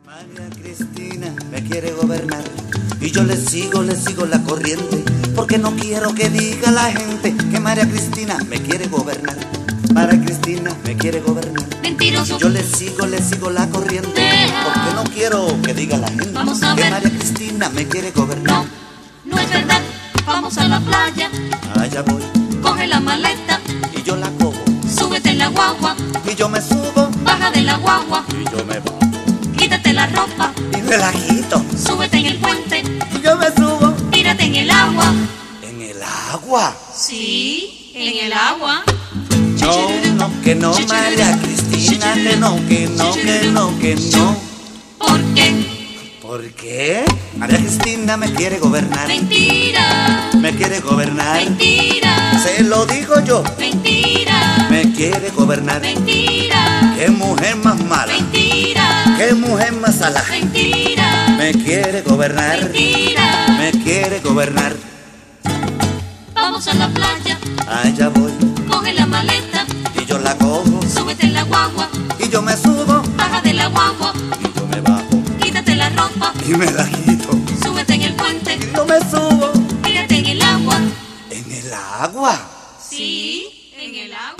María Cristina me quiere gobernar y yo le sigo la corriente, porque no quiero que diga la gente que María Cristina me quiere gobernar. María Cristina me quiere gobernar. Mentiroso. Yo le sigo la corriente, porque no quiero que diga la gente Vamos a que ver. María Cristina me quiere gobernar. No, no es verdad. Vamos a la playa, Allá voy coge la maleta, y yo la cojo súbete en la guagua, y yo me subo baja de la guagua, y yo me bajo quítate la ropa, y me la quito súbete en el puente, y yo me subo tírate en el agua. en el agua. Sí, en el agua. No, que no, María Cristina, que no, que no, que no, que no. ¿Por qué? ¿Por qué? María Cristina me quiere gobernar. Mentira, Me quiere gobernar. mentira, Se lo digo yo. mentira, Me quiere gobernar. mentira, Qué mujer más mala. mentira, Qué mujer más salada. mentira, Me quiere gobernar. mentira. Me quiere gobernar. Vamos a la playa, Allá voy coge la maleta, y yo la cojo súbete en la guagua, y yo me subo baja de la guagua, y yo me bajo quítate la ropa, y me la quito súbete en el puente, y yo me subo tírate en el agua. en el agua. Sí, en el agua.